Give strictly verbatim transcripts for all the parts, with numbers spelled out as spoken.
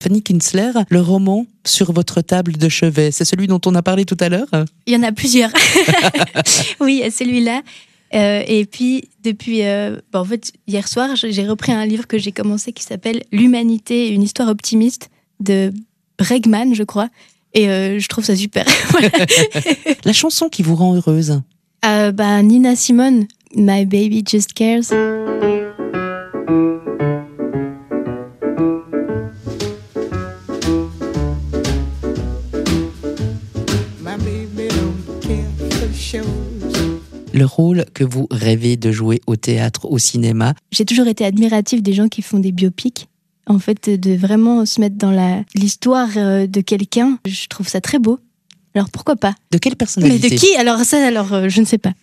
Fanny Kinsler, le roman sur votre table de chevet, c'est celui dont on a parlé tout à l'heure? Il y en a plusieurs. Oui, celui-là. Euh, et puis, depuis... Euh, bon, en fait, hier soir, j'ai repris un livre que j'ai commencé qui s'appelle « L'humanité, une histoire optimiste » de Bregman, je crois. Et euh, je trouve ça super. La chanson qui vous rend heureuse? euh, bah, Nina Simone, « My Baby Just Cares ». Le rôle que vous rêvez de jouer au théâtre, au cinéma? J'ai toujours été admirative des gens qui font des biopics. En fait, de vraiment se mettre dans la, l'histoire de quelqu'un, je trouve ça très beau. Alors pourquoi pas? De quelle personnalité? Mais de qui? Alors ça, alors euh, je ne sais pas.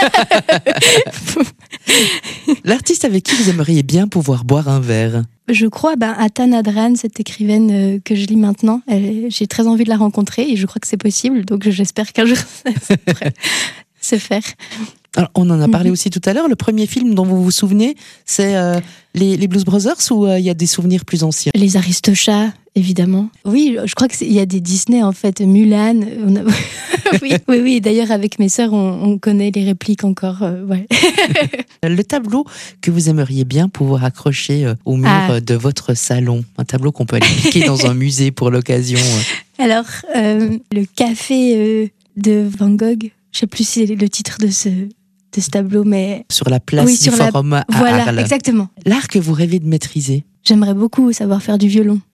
L'artiste avec qui vous aimeriez bien pouvoir boire un verre? Je crois ben, Ata Nadran, cette écrivaine euh, que je lis maintenant. Elle, j'ai très envie de la rencontrer et je crois que c'est possible. Donc j'espère qu'un jour ça pourrait se faire. Alors, on en a parlé Mm-hmm. aussi tout à l'heure. Le premier film dont vous vous souvenez, c'est euh, les, les Blues Brothers ou il euh, y a des souvenirs plus anciens? Les Aristochats, évidemment. Oui, je crois qu'il y a des Disney, en fait. Mulan. On a... oui, oui, oui. D'ailleurs, avec mes sœurs, on, on connaît les répliques encore. Euh, ouais. Le tableau que vous aimeriez bien pouvoir accrocher euh, au mur Ah. de votre salon. Un tableau qu'on peut aller piquer dans un musée pour l'occasion. Alors, euh, le café euh, de Van Gogh, je ne sais plus si c'est le titre de ce... de ce tableau, mais... Sur la place oui, du sur la... Forum à Voilà, Arles. exactement. L'art que vous rêvez de maîtriser? J'aimerais beaucoup savoir faire du violon.